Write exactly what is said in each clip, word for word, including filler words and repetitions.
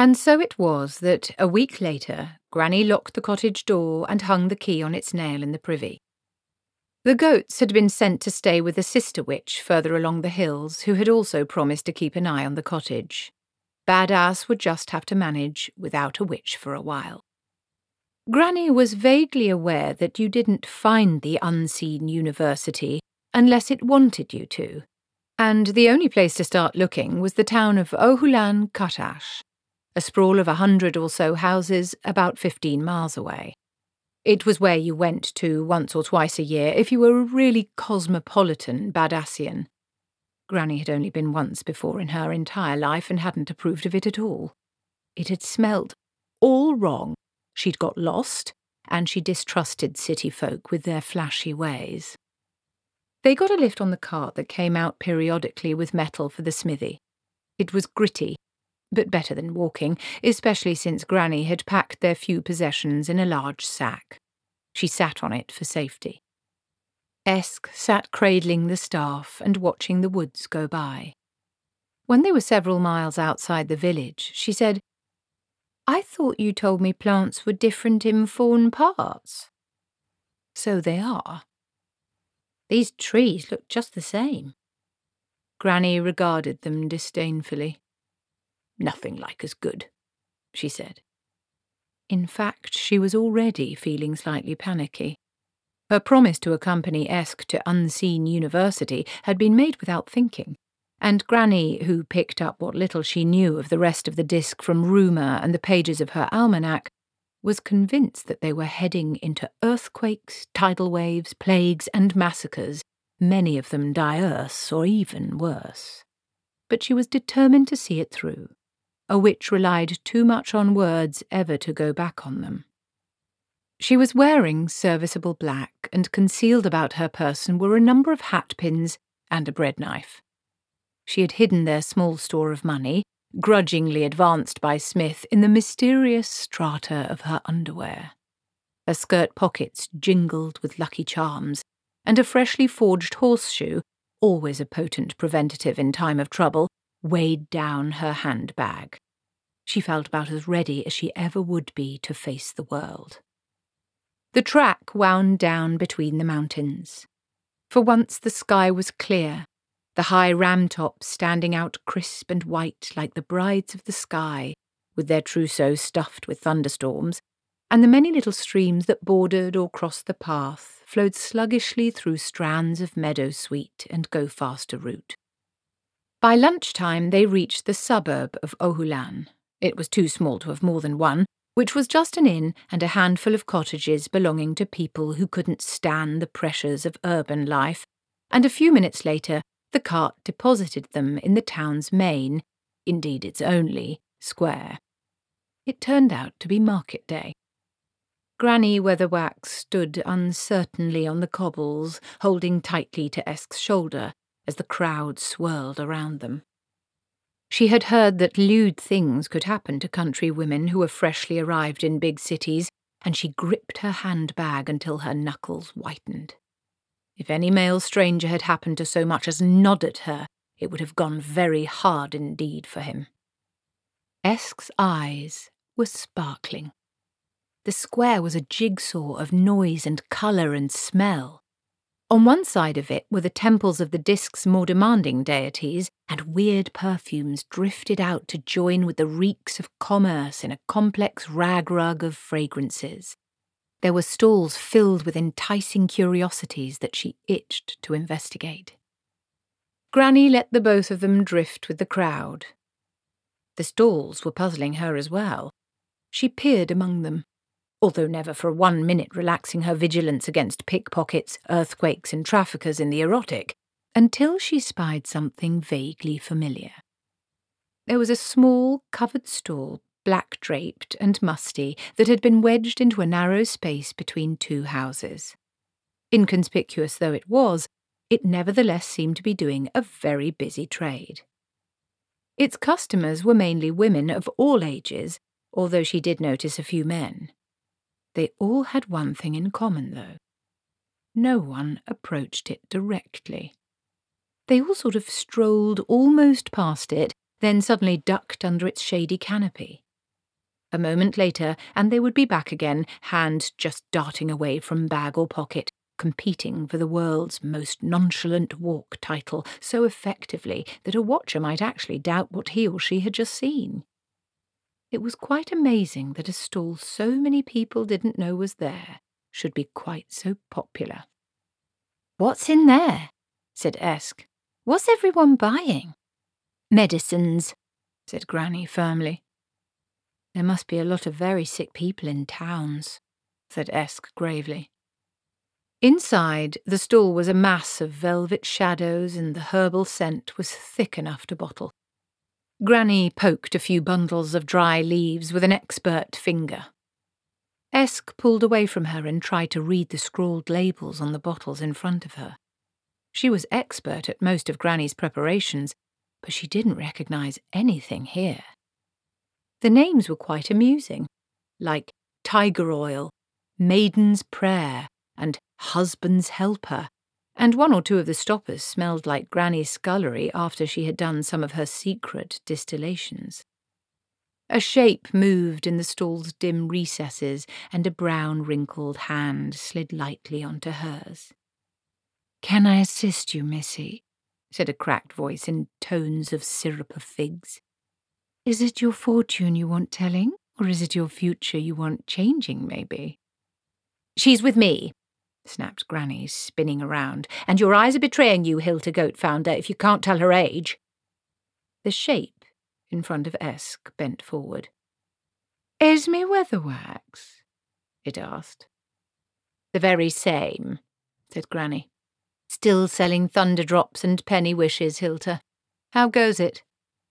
And so it was that, a week later, Granny locked the cottage door and hung the key on its nail in the privy. The goats had been sent to stay with a sister witch further along the hills, who had also promised to keep an eye on the cottage. Badass would just have to manage without a witch for a while. Granny was vaguely aware that you didn't find the unseen university unless it wanted you to, and the only place to start looking was the town of Ohulan Katash, a sprawl of a hundred or so houses about fifteen miles away. It was where you went to once or twice a year if you were a really cosmopolitan Badassian. Granny had only been once before in her entire life and hadn't approved of it at all. It had smelt all wrong. She'd got lost, and she distrusted city folk with their flashy ways. They got a lift on the cart that came out periodically with metal for the smithy. It was gritty, but better than walking, especially since Granny had packed their few possessions in a large sack. She sat on it for safety. Esk sat cradling the staff and watching the woods go by. When they were several miles outside the village, she said, "I thought you told me plants were different in foreign parts." "So they are. These trees look just the same." Granny regarded them disdainfully. "Nothing like as good," she said. In fact, she was already feeling slightly panicky. Her promise to accompany Esk to Unseen University had been made without thinking, and Granny, who picked up what little she knew of the rest of the disc from rumour and the pages of her almanac, was convinced that they were heading into earthquakes, tidal waves, plagues, and massacres, many of them diverse or even worse. But she was determined to see it through. A witch relied too much on words ever to go back on them. She was wearing serviceable black, and concealed about her person were a number of hat pins and a bread knife. She had hidden their small store of money, grudgingly advanced by Smith, in the mysterious strata of her underwear. Her skirt pockets jingled with lucky charms, and a freshly forged horseshoe, always a potent preventative in time of trouble, weighed down her handbag. She felt about as ready as she ever would be to face the world. The track wound down between the mountains. For once the sky was clear, the high ram tops standing out crisp and white like the brides of the sky, with their trousseaux stuffed with thunderstorms, and the many little streams that bordered or crossed the path flowed sluggishly through strands of meadow-sweet and go-faster route. By lunchtime they reached the suburb of Ohulan. It was too small to have more than one, which was just an inn and a handful of cottages belonging to people who couldn't stand the pressures of urban life, and a few minutes later the cart deposited them in the town's main, indeed its only, square. It turned out to be market day. Granny Weatherwax stood uncertainly on the cobbles, holding tightly to Esk's shoulder as the crowd swirled around them. She had heard that lewd things could happen to country women who were freshly arrived in big cities, and she gripped her handbag until her knuckles whitened. If any male stranger had happened to so much as nod at her, it would have gone very hard indeed for him. Esk's eyes were sparkling. The square was a jigsaw of noise and colour and smell. On one side of it were the temples of the disk's more demanding deities, and weird perfumes drifted out to join with the reeks of commerce in a complex rag-rug of fragrances. There were stalls filled with enticing curiosities that she itched to investigate. Granny let the both of them drift with the crowd. The stalls were puzzling her as well. She peered among them, although never for one minute relaxing her vigilance against pickpockets, earthquakes, and traffickers in the erotic, until she spied something vaguely familiar. There was a small, covered stall, black-draped and musty, that had been wedged into a narrow space between two houses. Inconspicuous though it was, it nevertheless seemed to be doing a very busy trade. Its customers were mainly women of all ages, although she did notice a few men. They all had one thing in common, though. No one approached it directly. They all sort of strolled almost past it, then suddenly ducked under its shady canopy. A moment later, and they would be back again, hand just darting away from bag or pocket, competing for the world's most nonchalant walk title so effectively that a watcher might actually doubt what he or she had just seen. It was quite amazing that a stall so many people didn't know was there should be quite so popular. "What's in there?" said Esk. "What's everyone buying?" "Medicines," said Granny firmly. "There must be a lot of very sick people in towns," said Esk gravely. Inside, the stall was a mass of velvet shadows and the herbal scent was thick enough to bottle. Granny poked a few bundles of dry leaves with an expert finger. Esk pulled away from her and tried to read the scrawled labels on the bottles in front of her. She was expert at most of Granny's preparations, but she didn't recognise anything here. The names were quite amusing, like Tiger Oil, Maiden's Prayer, and Husband's Helper, and one or two of the stoppers smelled like Granny's scullery after she had done some of her secret distillations. A shape moved in the stall's dim recesses, and a brown, wrinkled hand slid lightly onto hers. "Can I assist you, Missy?" said a cracked voice in tones of syrup of figs. "Is it your fortune you want telling, or is it your future you want changing, maybe?" "She's with me," snapped Granny, spinning around, "and your eyes are betraying you, Hilda Goat Founder, if you can't tell her age." The shape in front of Esk bent forward. "Esme Weatherwax?" it asked. "The very same," said Granny. "Still selling thunder drops and penny wishes, Hilda. How goes it?"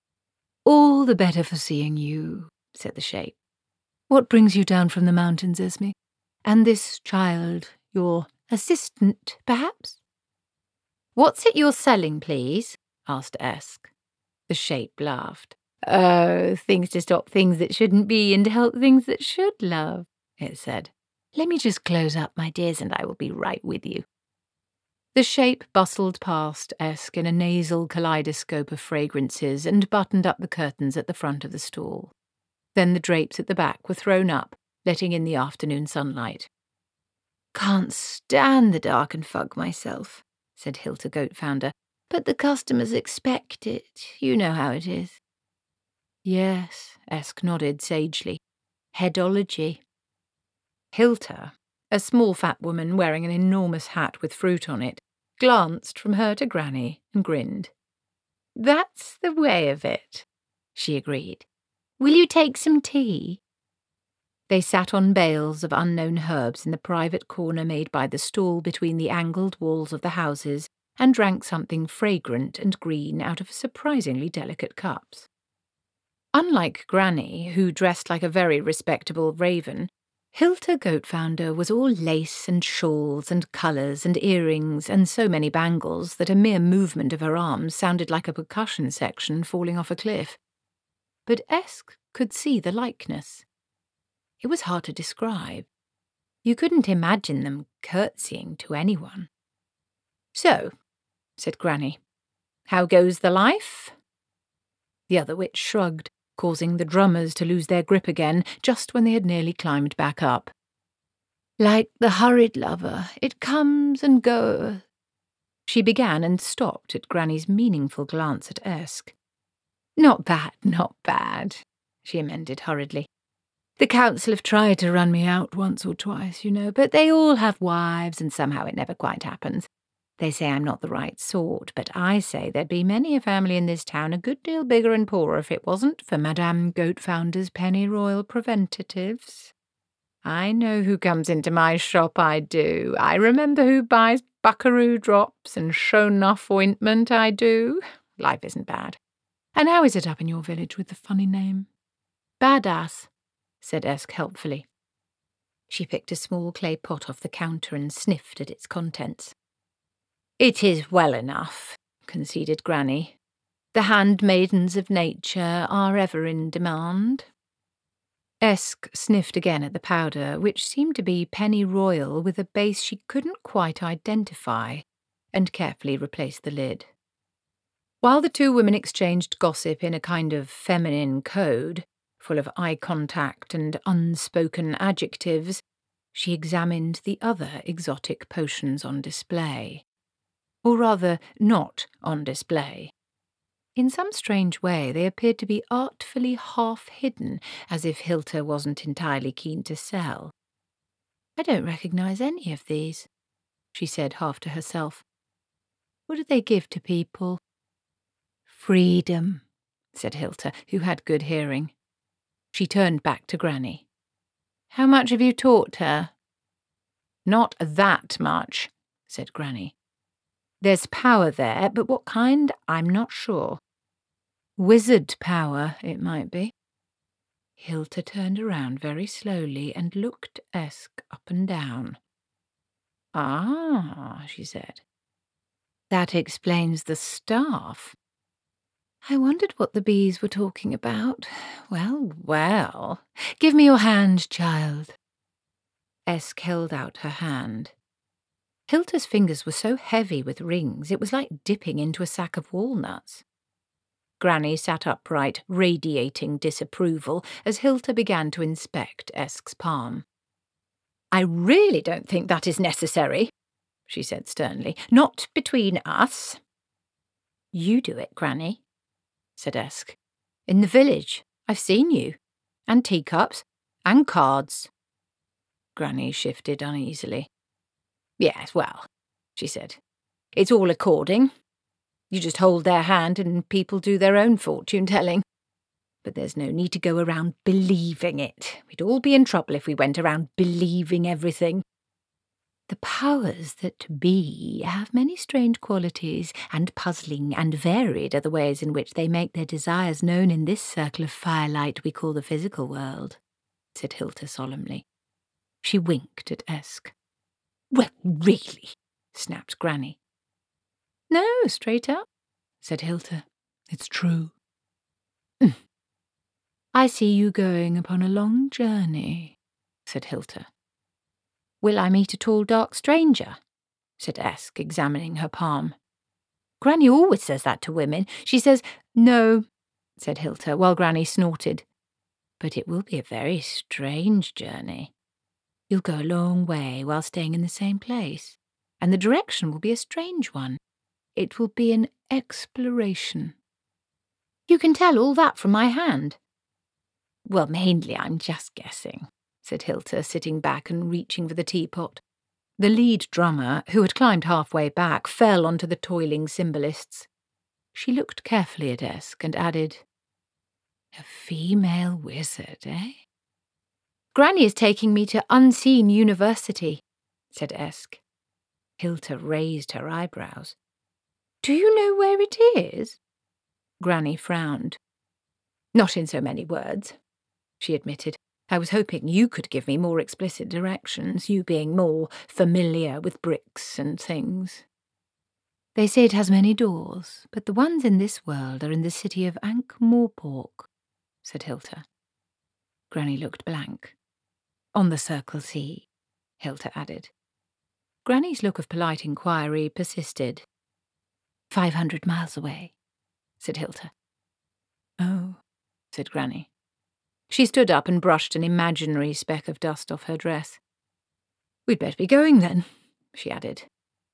"All the better for seeing you," said the shape. "What brings you down from the mountains, Esme? And this child, your assistant, perhaps?" "What's it you're selling, please?" asked Esk. The shape laughed. "Oh, things to stop things that shouldn't be and to help things that should, love," it said. "Let me just close up, my dears, and I will be right with you." The shape bustled past Esk in a nasal kaleidoscope of fragrances and buttoned up the curtains at the front of the stall. Then the drapes at the back were thrown up, letting in the afternoon sunlight. "Can't stand the dark and fog myself," said Hilda Goat Founder, "but the customers expect it. You know how it is." "Yes," Esk nodded sagely. "Headology." Hilda, a small fat woman wearing an enormous hat with fruit on it, glanced from her to Granny and grinned. "That's the way of it," she agreed. "Will you take some tea?" They sat on bales of unknown herbs in the private corner made by the stall between the angled walls of the houses and drank something fragrant and green out of surprisingly delicate cups. Unlike Granny, who dressed like a very respectable raven, Hilda Goat Founder was all lace and shawls and colours and earrings and so many bangles that a mere movement of her arms sounded like a percussion section falling off a cliff. But Esk could see the likeness. It was hard to describe. You couldn't imagine them curtsying to anyone. "So," said Granny, "how goes the life?" The other witch shrugged, causing the drummers to lose their grip again just when they had nearly climbed back up. "Like the hurried lover, it comes and goeth." She began and stopped at Granny's meaningful glance at Esk. "Not bad, not bad," she amended hurriedly. "The council have tried to run me out once or twice, you know, but they all have wives and somehow it never quite happens. They say I'm not the right sort, but I say there'd be many a family in this town a good deal bigger and poorer if it wasn't for Madame Goat Founder's penny-royal preventatives. I know who comes into my shop, I do. I remember who buys buckaroo drops and show-nuff ointment, I do. Life isn't bad. And how is it up in your village with the funny name?" "Badass," said Esk helpfully. She picked a small clay pot off the counter and sniffed at its contents. "It is well enough," conceded Granny. "The handmaidens of nature are ever in demand." Esk sniffed again at the powder, which seemed to be penny-royal with a base she couldn't quite identify, and carefully replaced the lid. While the two women exchanged gossip in a kind of feminine code, full of eye contact and unspoken adjectives, she examined the other exotic potions on display. Or rather, not on display. In some strange way, they appeared to be artfully half-hidden, as if Hilda wasn't entirely keen to sell. "I don't recognise any of these," she said half to herself. "What do they give to people?" "Freedom," said Hilda, who had good hearing. She turned back to Granny. "How much have you taught her?" "Not that much," said Granny. "There's power there, but what kind, I'm not sure. Wizard power, it might be." Hilda turned around very slowly and looked Esk up and down. "Ah," she said. "That explains the staff. I wondered what the bees were talking about. Well, well. Give me your hand, child." Esk held out her hand. Hilda's fingers were so heavy with rings it was like dipping into a sack of walnuts. Granny sat upright, radiating disapproval, as Hilda began to inspect Esk's palm. "I really don't think that is necessary," she said sternly. "Not between us." "You do it, Granny," said Esk. "In the village. I've seen you. And teacups. And cards." Granny shifted uneasily. "Yes, well," she said. "It's all according. You just hold their hand and people do their own fortune-telling. But there's no need to go around believing it. We'd all be in trouble if we went around believing everything. The powers that be have many strange qualities, and puzzling and varied are the ways in which they make their desires known in this circle of firelight we call the physical world," said Hilda solemnly. She winked at Esk. "Well, really," snapped Granny. "No, straight up," said Hilda. "It's true." Mm. "I see you going upon a long journey," said Hilda. "Will I meet a tall, dark stranger?" said Esk, examining her palm. "Granny always says that to women. She says—" "No," said Hilda, while Granny snorted. "But it will be a very strange journey. You'll go a long way while staying in the same place, and the direction will be a strange one. It will be an exploration." "You can tell all that from my hand." "Well, mainly I'm just guessing," said Hilda, sitting back and reaching for the teapot. The lead drummer, who had climbed halfway back, fell onto the toiling cymbalists. She looked carefully at Esk and added, "A female wizard, eh?" "Granny is taking me to Unseen University," said Esk. Hilda raised her eyebrows. "Do you know where it is?" Granny frowned. "Not in so many words," she admitted. "I was hoping you could give me more explicit directions, you being more familiar with bricks and things." "They say it has many doors, but the ones in this world are in the city of Ankh-Morpork," said Hilda. Granny looked blank. "On the Circle Sea," Hilda added. Granny's look of polite inquiry persisted. Five hundred miles away," said Hilda. "Oh," said Granny. She stood up and brushed an imaginary speck of dust off her dress. "We'd better be going then," she added.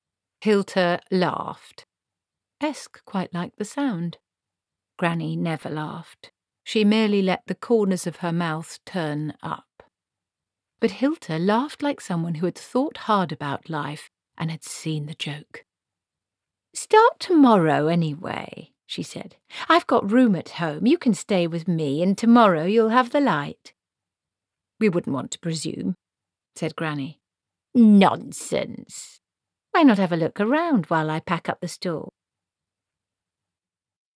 Hilda laughed. Esk quite liked the sound. Granny never laughed. She merely let the corners of her mouth turn up. But Hilda laughed like someone who had thought hard about life and had seen the joke. "Start tomorrow, anyway," she said. "I've got room at home. You can stay with me, and tomorrow you'll have the light." "We wouldn't want to presume," said Granny. "Nonsense. Why not have a look around while I pack up the store?